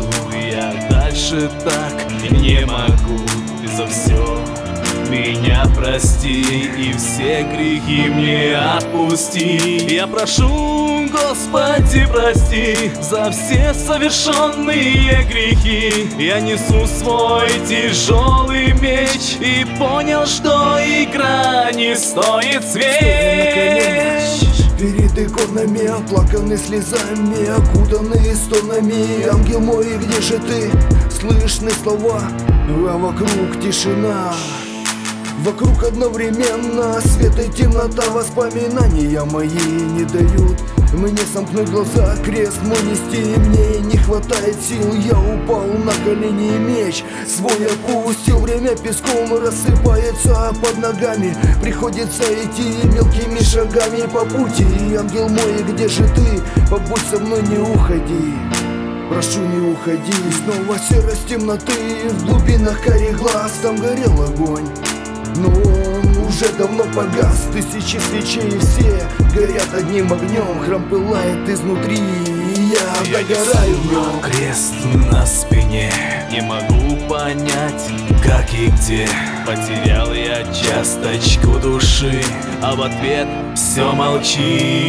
Я дальше так не могу. Ты за все меня прости и все грехи мне отпусти. Я прошу, Господи, прости за все совершенные грехи. Я несу свой тяжелый меч и понял, что игра не стоит свеч. Перед иконами, оплаканный слезами, окутанный стонами. Ангел мой, где же ты? Слышны слова, а вокруг тишина. Вокруг одновременно свет и темнота. Воспоминания мои не дают мне сомкнуть глаза. Крест мой нести мне не хватает сил. Я упал на колени и меч свой опустил. Время песком рассыпается под ногами. Приходится идти мелкими шагами по пути. Ангел мой, где же ты? Побудь со мной, не уходи. Прошу, не уходи. Снова серость темноты, в глубинах карих глаз. Там горел огонь, но он уже давно погас. Тысячи свечей и все горят одним огнем. Храм пылает изнутри, и я догораю в нем. Крест на спине, не могу понять, как и где. Потерял я часточку души, а в ответ все молчит.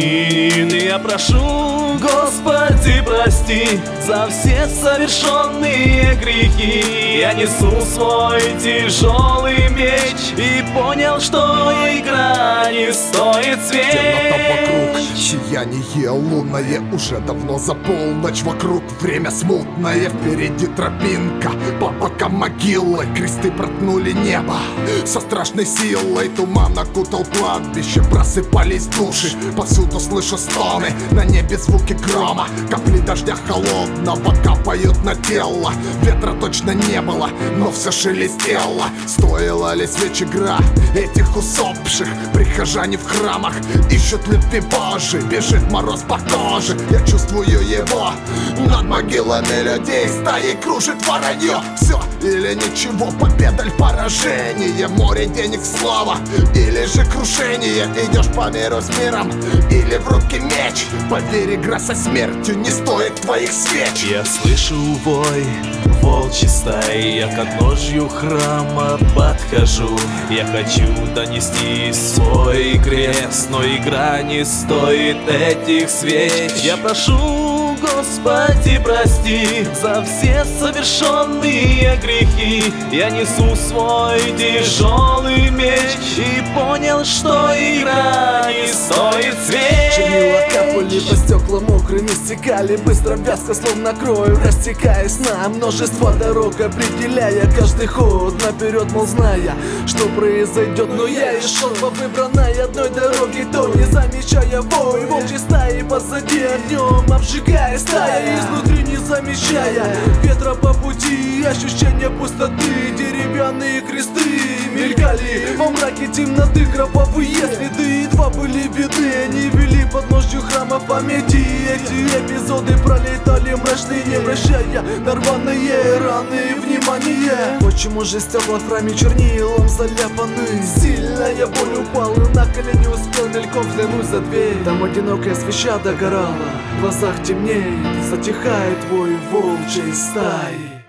И я прошу, Господи, прости за все совершенные грехи. Я несу свой тяжелый меч и понял, что игра не стоит свеч. Темнота вокруг, сияние лунное, уже давно за полночь. Вокруг время смутное, впереди тропинка, по бокам могилы. Кресты проткнули небо со страшной силой. Туман окутал кладбище, просыпались души. Повсюду слышу стоны, на небе звуки грома. Капли дождя холодного капают на тело. Ветра точно не было, но все шелестело. Стоила ли свеч игра этих усопших? Прихожане в храмах ищут любви Божией. Бежит мороз по коже, я чувствую его. Над могилами людей стаей кружит воронье. Все или ничего, победа или поражение. Море денег, слава или же крушение. Идешь по миру с миром или в руки меч. Поверь, игра со смертью не стоит твоих свеч. Я слышу вой волчьей стаи, я к подножью храма подхожу. Я хочу донести свой крест, но игра не стоит этих свеч. Я прошу, Господи, прости за все совершенные грехи. Я несу свой тяжелый меч и понял, что игра не стоит свеч. Чернила капали по стеклам, мокрыми стекали. Быстро вязко, словно кровью растекаясь на множество дорог, определяя каждый ход наперед, мол, зная, что произойдет. Но я и шел по выбранной одной дороге, то не замечая вой волчьей стаи позади. Огнем обжигая стая, изнутри не замечая ветра по пути. Ощущение пустоты, деревянные кресты мелькали во мраке темноты. Кровавые следы едва были видны, они вели под ножью храма памяти. Эти эпизоды пролетали мрачные, не обращая на рваные раны внимания. Почему же стекла в храме чернилом заляпаны? Сильная боль, упала на колени, успел мельком взглянуть за дверь. Там одинокая свеча догорала, в глазах темнеет, затихает вой волчьей стаи.